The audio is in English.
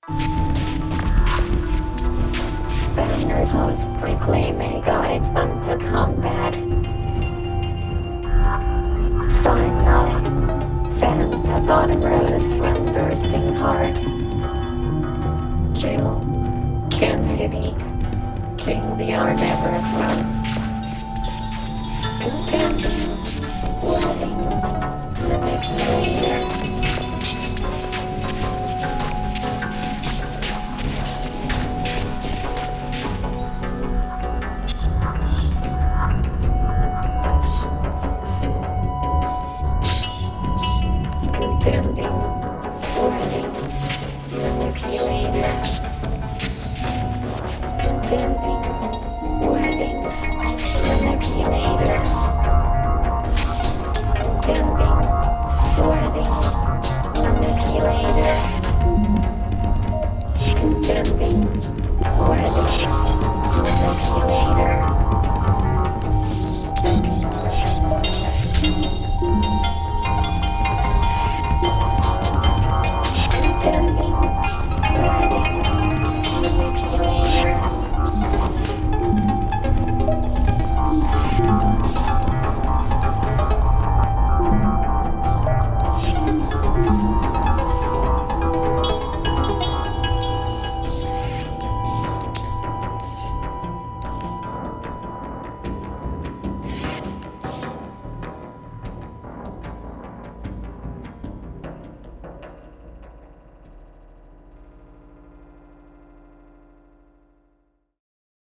Bannered host proclaim a guide of the combat. Sign thy fan the bottom rose from bursting heart. Jill, Kim Hibik, King the are never from. Impending, wedding, manipulator.